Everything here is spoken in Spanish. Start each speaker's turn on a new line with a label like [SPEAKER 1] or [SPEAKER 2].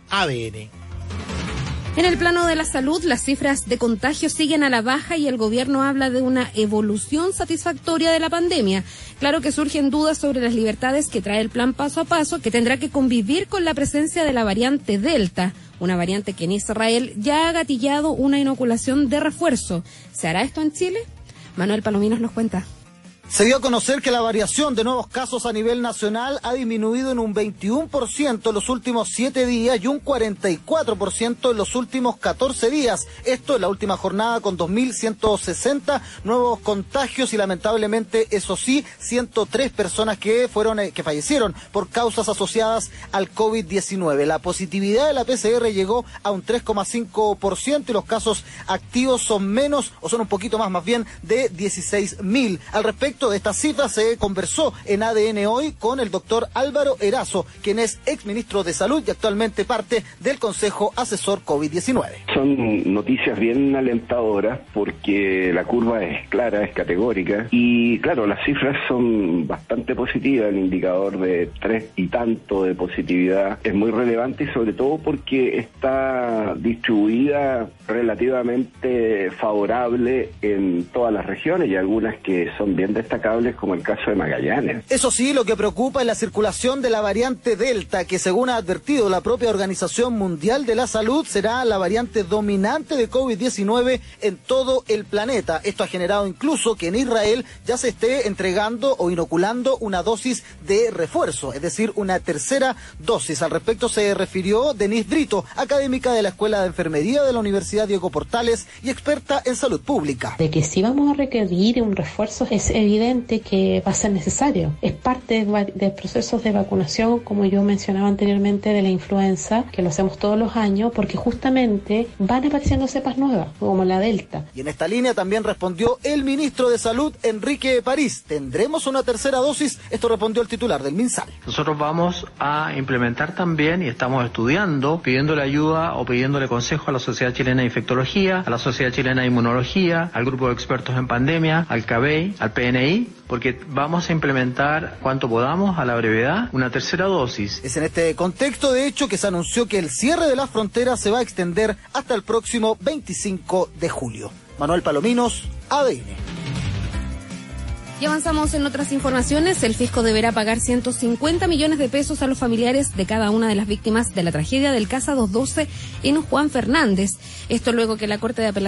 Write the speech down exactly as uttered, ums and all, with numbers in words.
[SPEAKER 1] A D N.
[SPEAKER 2] En el plano de la salud, las cifras de contagios siguen a la baja y el gobierno habla de una evolución satisfactoria de la pandemia. Claro que surgen dudas sobre las libertades que trae el plan paso a paso, que tendrá que convivir con la presencia de la variante Delta, una variante que en Israel ya ha gatillado una inoculación de refuerzo. ¿Se hará esto en Chile? Manuel Palominos nos cuenta.
[SPEAKER 3] Se dio a conocer que la variación de nuevos casos a nivel nacional ha disminuido en un veintiuno por ciento en los últimos siete días y un cuarenta y cuatro por ciento en los últimos catorce días. Esto en la última jornada con dos mil ciento sesenta nuevos contagios y lamentablemente, eso sí, ciento tres personas que fueron eh, que fallecieron por causas asociadas al COVID diecinueve. La positividad de la P C R llegó a un tres coma cinco por ciento y los casos activos son menos, o son un poquito más, más bien, de dieciséis mil. Al respecto de estas cifras se conversó en A D N Hoy con el doctor Álvaro Erazo, quien es exministro de Salud y actualmente parte del Consejo Asesor COVID diecinueve.
[SPEAKER 4] Son noticias bien alentadoras porque la curva es clara, es categórica y claro, las cifras son bastante positivas. El indicador de tres y tanto de positividad es muy relevante y sobre todo porque está distribuida relativamente favorable en todas las regiones y algunas que son bien destacables, como el caso de Magallanes.
[SPEAKER 3] Eso sí, lo que preocupa es la circulación de la variante Delta, que según ha advertido la propia Organización Mundial de la Salud, será la variante dominante de COVID diecinueve en todo el planeta. Esto ha generado incluso que en Israel ya se esté entregando o inoculando una dosis de refuerzo, es decir, una tercera dosis. Al respecto se refirió Denise Brito, académica de la Escuela de Enfermería de la Universidad Diego Portales y experta en salud pública.
[SPEAKER 5] De que si vamos a requerir un refuerzo es evidente que va a ser necesario. Es parte de, de procesos de vacunación, como yo mencionaba anteriormente, de la influenza, que lo hacemos todos los años, porque justamente van apareciendo cepas nuevas, como la Delta.
[SPEAKER 3] Y en esta línea también respondió el ministro de Salud, Enrique París. ¿Tendremos una tercera dosis? Esto respondió el titular del MinSal.
[SPEAKER 6] Nosotros vamos a implementar también, y estamos estudiando, pidiéndole ayuda o pidiéndole consejo a la Sociedad Chilena de Infectología, a la Sociedad Chilena de Inmunología, al Grupo de Expertos en Pandemia, al C A B E I, al P N I, porque vamos a implementar cuanto podamos a la brevedad una tercera dosis.
[SPEAKER 3] Es en este contexto, de hecho, que se anunció que el cierre de las fronteras se va a extender hasta el próximo veinticinco de julio. Manuel Palominos, A D N.
[SPEAKER 2] Y avanzamos en otras informaciones. El fisco deberá pagar ciento cincuenta millones de pesos a los familiares de cada una de las víctimas de la tragedia del Casa doscientos doce en Juan Fernández. Esto luego que la Corte de Apelaciones